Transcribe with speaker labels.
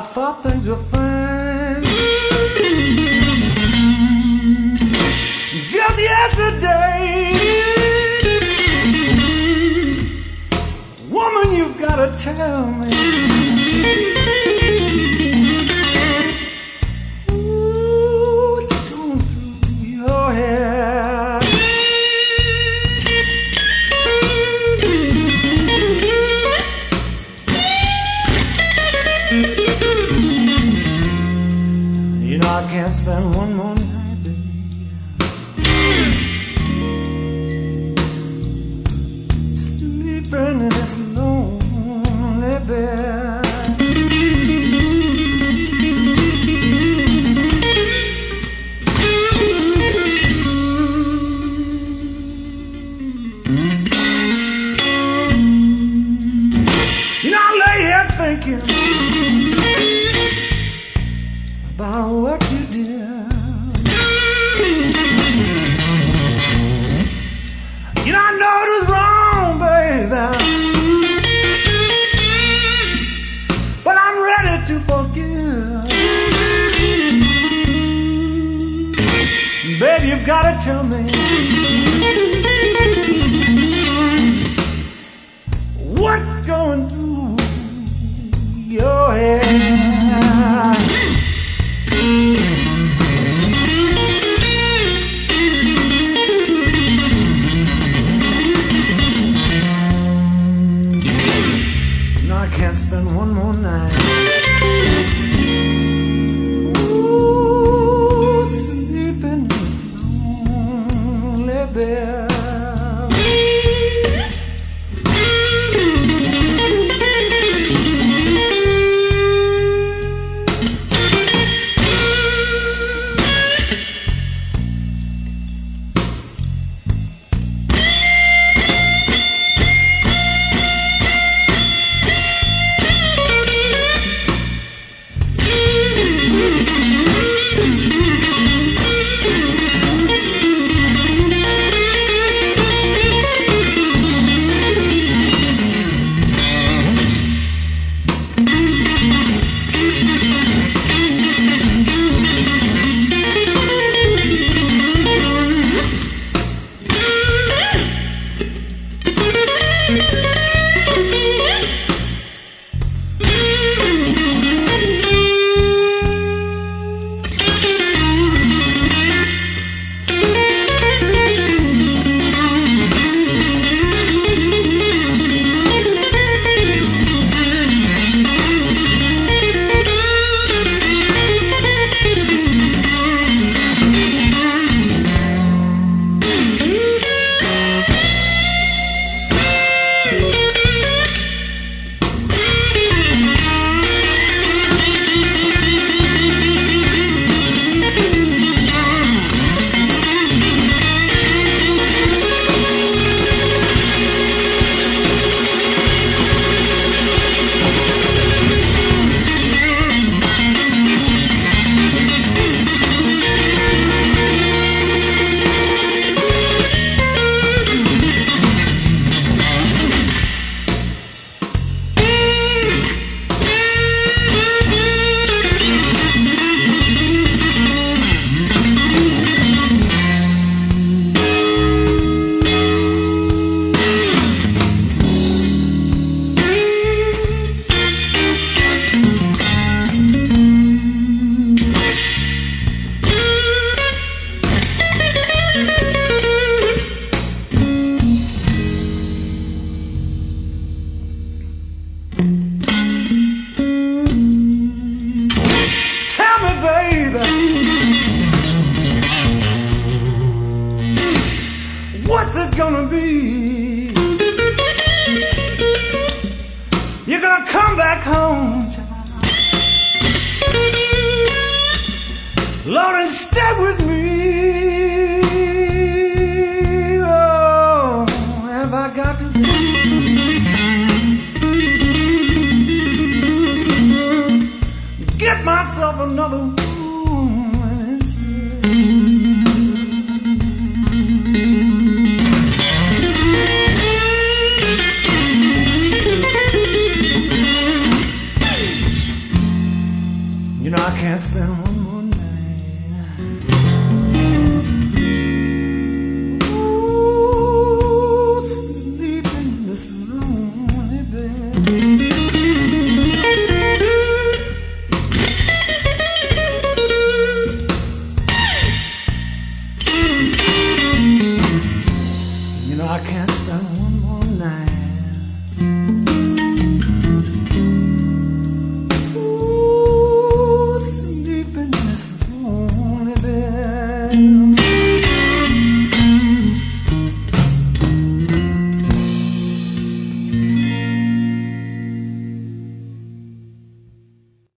Speaker 1: thought things were fine. Just yesterday, woman, you've gotta tell me. What's going through your head? You know I can't spend one more night, baby, sleeping in this lonely bed. You know I lay here thinking about what you did. You know I know it was wrong, baby, but I'm ready to forgive. Baby, you've gotta tell me what's going through your head. No, I can't spend one more night. Ooh, sleeping in this lonely bed. What's it gonna be? You're gonna come back home, child, Lord, and stay with me. Oh, have I got to get myself another woman instead? I can't spend one more night.